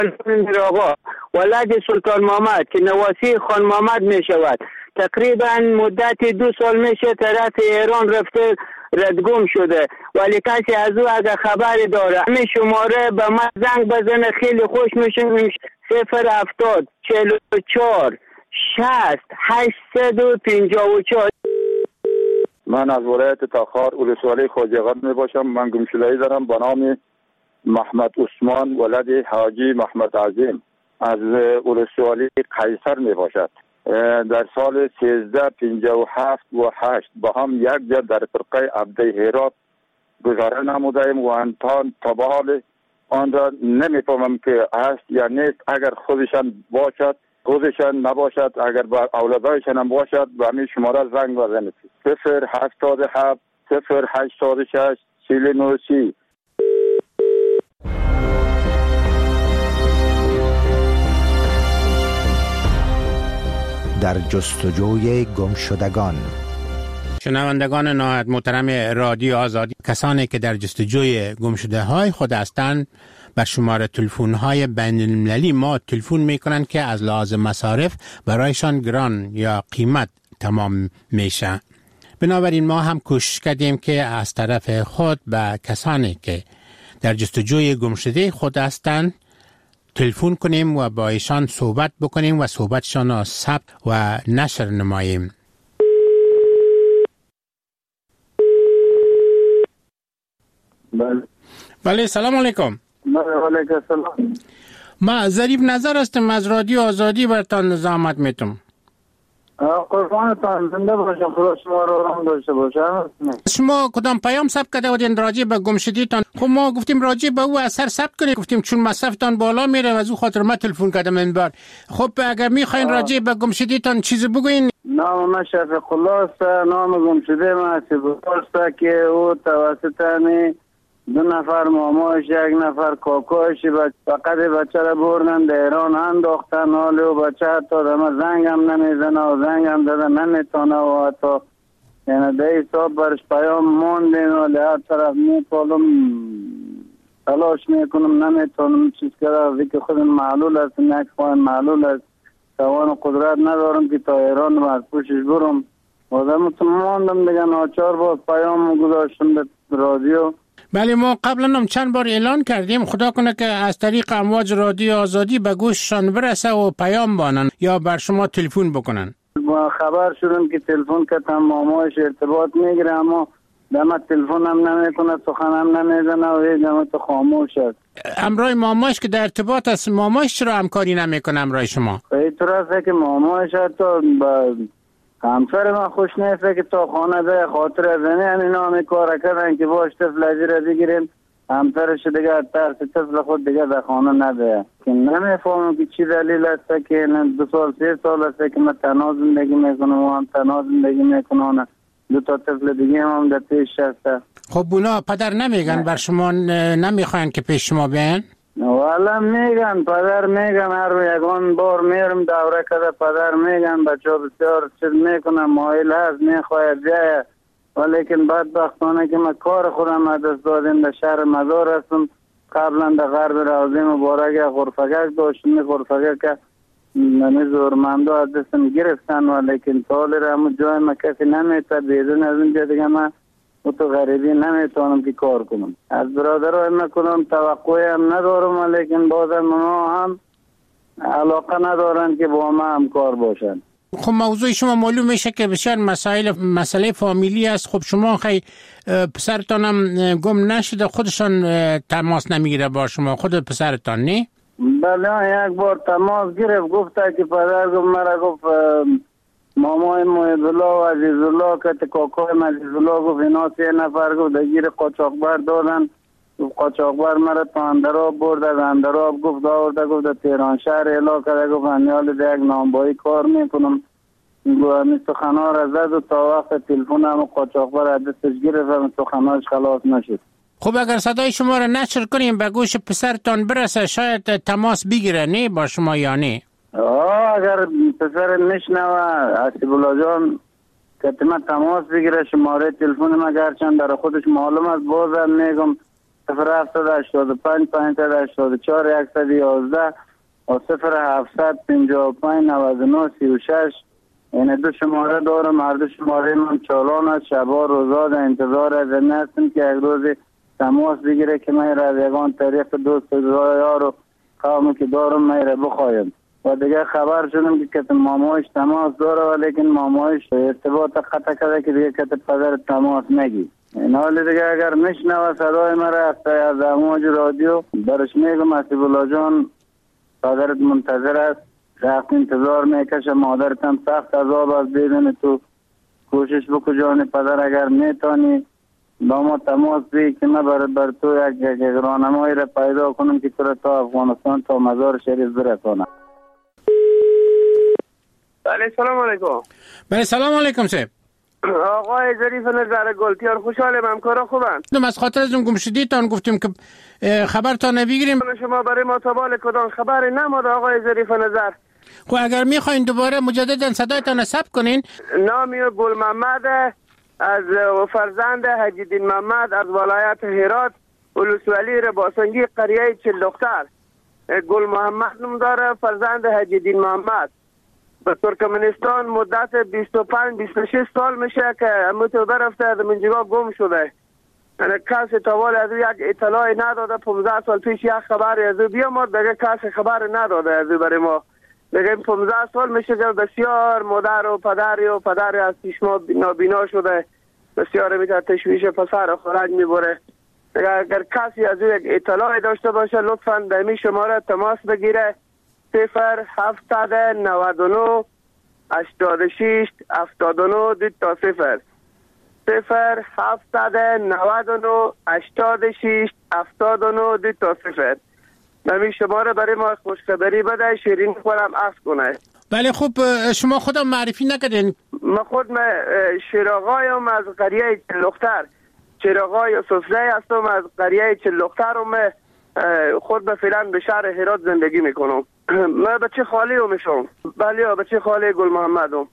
آقا ولد سلطان محمد که نواسی خان محمد می شود، تقریبا مدت 2 سال میشه طرف ایران رفته ردگم شده، ولی کسی از او اگر خبری داره همین شماره به من زنگ بزنه خیلی خوش میشه. 070 44 60 854. من از ولایت تاخار ولسوالی خواجه‌آباد می باشم. من گمشده‌ای دارم به نام محمد عثمان ولد حاجی محمد عظیم از ولسوالی قیصر می باشد. در سال 1357 و 8 با هم یک جا در فرقه عبده هرات گذاره نمودیم و انتان تا به حال آن را نمیفهمم که هست یا نیست. اگر خودشان باشد خودشان نباشد، اگر با اولادایشان هم باشد به همین شماره زنگ بزنید 087 086 4930. در جستجوی گمشدگان. شنوندگان نهایت محترم رادیو آزادی، کسانی که در جستجوی گمشده‌های خود هستند به شماره تلفن‌های بین‌المللی ما تلفن می‌کنند که از لحاظ مصارف برایشان گران یا قیمت تمام میشه. بنابراین ما هم کوشش کردیم که از طرف خود به کسانی که در جستجوی گمشده خود هستند تلفن کنیم و با ایشان صحبت بکنیم و صحبتشان را ثبت و نشر نماییم. بله سلام علیکم. علیکم السلام. ما ظریف نظر هستم از رادیو آزادی برتان زحمت میتم. قربانتان زنده باشم، خدا شما رو رحم داشته باشه. شما کدام پیام ثبت کرده بودین راجع به گمشدگیتان؟ خب ما گفتیم راجع به او اثر ثبت کنید، گفتیم چون مصرفتان بالا میره از او خاطر ما تلفن کردم این بار. خب اگر میخواین راجع به گمشدگیتان چیزی بگوین. نام من شفیق الله است. نام گمشده من است که او توسط 2 نفر ماماش 1 نفر کاکاش فقط بچه را بردن در ایران انداختن. حال و بچه حتی دم زنگ هم نمیزنه و زنگ هم دادن نمیتونه و حتی یعنی ده حساب برش پیام موندین و هر طرف میپالم تلاش میکنم نمیتونم چیز کرده که خودم معلول است، یک خواهیم معلول است، توان و قدرت ندارم که تا ایران و از پوشش برم و دمتون موندم دیگه. ناچار باز پیام گذاشتم به رادیو. بله ما قبلا هم چند بار اعلان کردیم، خدا کنه که از طریق امواج رادیو آزادی به گوششان برسه و پیام بانن یا بر شما تلفن بکنن. ما خبر شدیم که تلفن کردم مامایش ارتباط میگیره اما دمت تلفن هم نمیکنه، سخن هم نمیزنه و هیچ دمت خاموش است. امرای مامایش که در ارتباط است، مامایش چرا همکاری نمیکنه امرای شما؟ اینطور است که مامایش حتی با همسر من خوش نیست که تا خانه ده خاطر از این نامی کار کردن که باش طفل را بگیریم همسرش دیگه ترس طفل خود دیگه در خانه نده. که نمیفهمم که چی دلیل است که 2 سال 3 سال است که من تنها زندگی میکنم و هم تنها زندگی میکنم، 2 تا طفل دیگه هم در پیش هست. خب اونا پدر نمیگن بر شما نمیخواین که پیش شما بیان؟ والا میگن پدر میگن، هر یکان بار میرم دوره کده پدر میگن بچه بسیار چیز میکنم مایل هست میخواید بیایه، ولیکن بدبختانه که من کار خودم از دست دادیم در شهر مزار هستم. قبلا در غرب روضه مبارک غرفگک داشتم، غرفگک که زورمنده از دستم گرفتن ولیکن سال را همون جای من کسی نمیتر بیدون از اینجا دیگه من و تو غریبی نمیتونم که کار کنم. از برادرای من کنم توقعی هم ندارم ولیکن بازم اونا هم علاقه ندارن که با ما همکار باشن. خب موضوع شما معلوم میشه که بسیار مسئله فامیلی است. خب شما خیلی پسرتان هم گم نشده، خودشان تماس نمیگیره با شما، خود پسرتان نه؟ بله یک بار تماس گرفت، گفته که پدر گفت مرا گفت مامای محب‌الله و عزیزالله که کاکای عزیزالله گفت اینا 3 نفر گفت دگیر قاچاقبر دادن. قاچاقبر مرا تا اندراب برد، از اندراب گفت آورده گفت در تهران شهر اعلام کرده گفت همیال در یک نانبایی کار میکنم. گفت سخنا را زد و تا وقت تلفن هم قاچاقبر از دستش گرفت و سخناش خلاص نشد. خب اگر صدای شما را نشر کنیم به گوش پسرتان برسه شاید تماس بگیره نه با شما یا نه؟ اگر پسر نشنوه حسیب الله جان که من تماس بگیره شماره تلفن ما گرچند در خودش معلوم است بازم میگم 0785 584 111 و 0755 99 36. این دو شماره دارم. هر دو شماره من چالان است. شبا روزا در انتظار از هستم که یک روز تماس بگیره که من را از یگان طریق دوست یار و قومی که دارم من را بخوایم. و دیگه خبر شدم که مامایش تماس داره ولیکن مامایش ارتباط قطع کرده که دیگه کت پدر تماس نگی. این حال دیگه اگر میشنوه صدای مرا از امواج رادیو برش میگم حسیب الله جان پدرت منتظر است. رفت انتظار میکشه. مادرت هم سخت عذاب است. دیدن تو کوشش بکو جان پدر اگر میتانی با ما تماس بگیر که من بر تو یک راهنمایی را پیدا کنم که تو را تا افغانستان تا مزار شریف برسانم. بله سلام علیکم. بله سلام علیکم صاحب. آقای ظریف نظر گلتیار خوشحالم. همکارا خوبن؟ از خاطر از اون گمشدیتان گفتیم که خبرتان نبگیریم. شما برای ما تبال کدام خبری نماده آقای ظریف نظر. خب اگر میخواین دوباره مجددا صدایتان ثبت کنین. نامی گل محمد از فرزند حجی الدین محمد از ولایت هرات ولسوالی رباسنگی قریه چلدختر. گل محمد نام داره. فرزند حجی الدین محمد به ترکمنستان مدت 25-26 سال میشه که امتو برفته از منجگاه گم شده. یعنی کسی تاوال از یک اطلاعی نداده. 15 سال پیش یک خبری از او بیامد دیگه کسی خبر نداده از او برای ما. دیگه 15 سال میشه که بسیار مادر و پدری از چشما نابینا شده. بسیار میتونه تشویش پسر خورج میبره. اگر کسی از او یک اطلاعی داشته باشه لطفاً در می شماره تماس بگیره. 0799 86 79 2 تا 0 0799 86 79 2 تا 0. نمی شماره برای ما خوشخبری بده. شیرین خورم عفو کنه. بله خوب شما خودم معرفی نکردین. من خود شیراغایم از قریه چلدختر. شیراغای سفره هستم از قریه چلدختر و من خود به فعلا به شهر هرات زندگی میکنم. من بچه خالی رو میشم. بله بچه خالی گل محمدم.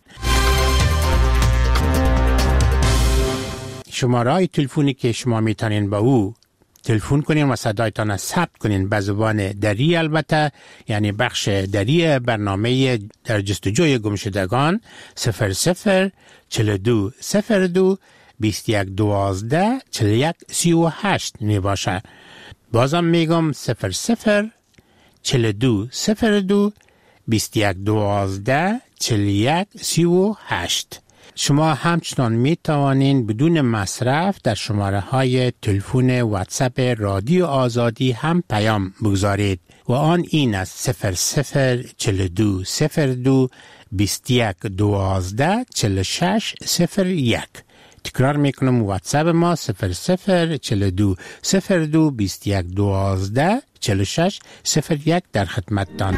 شماره تلفنی که شما میتونین با او تلفن کنین و صدایتان ثبت کنین به زبان دری البته، یعنی بخش دری برنامه در جستجوی گمشدگان 00 42 02 21 12 41 38 می باشه. بازم میگم 00 42 02 21 12 41 38. شما همچنان می توانین بدون مصرف در شماره های تلفن واتساپ رادیو آزادی هم پیام بگذارید و آن این است 00 42 02 21 12 46 01. تکرار میکنم واتساپ ما 00 42 02 21 12 46 01 در خدمتتان.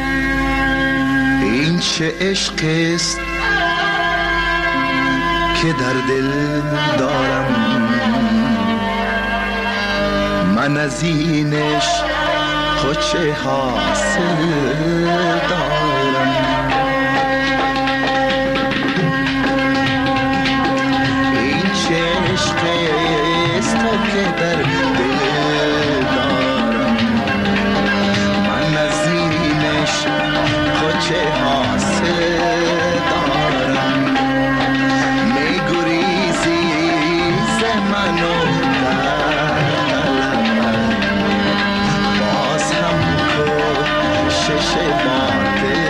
این چه عشق است که در دل دارم من، از اینش خود چه حاصل دارم. این چه عشق است که در دل دارم من، از اینش خود چه حاصل دارم. میگریزی ز منو باز هم کشش باطل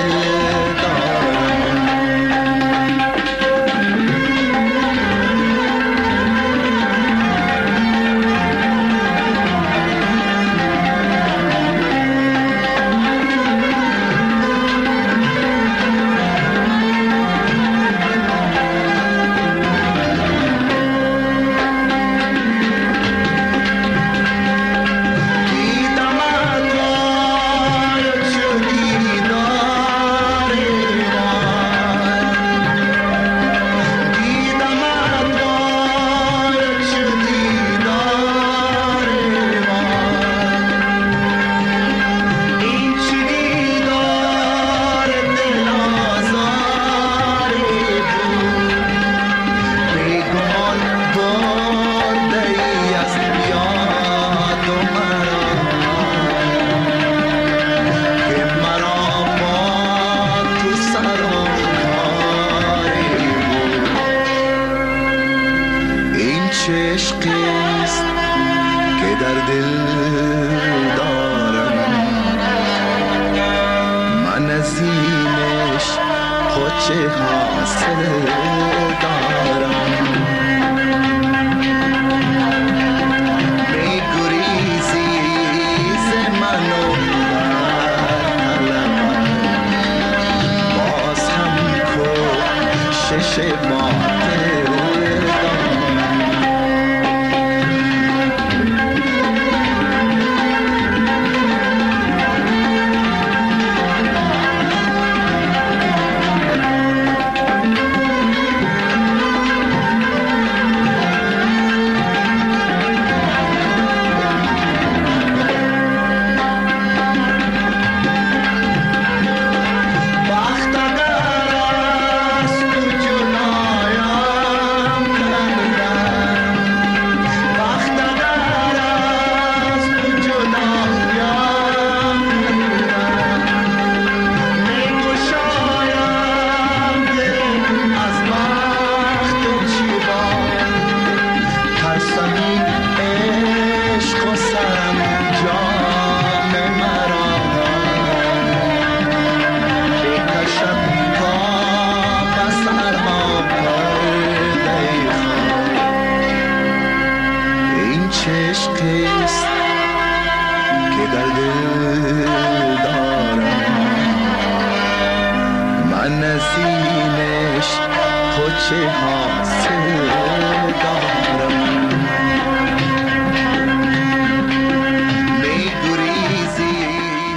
چه حاصله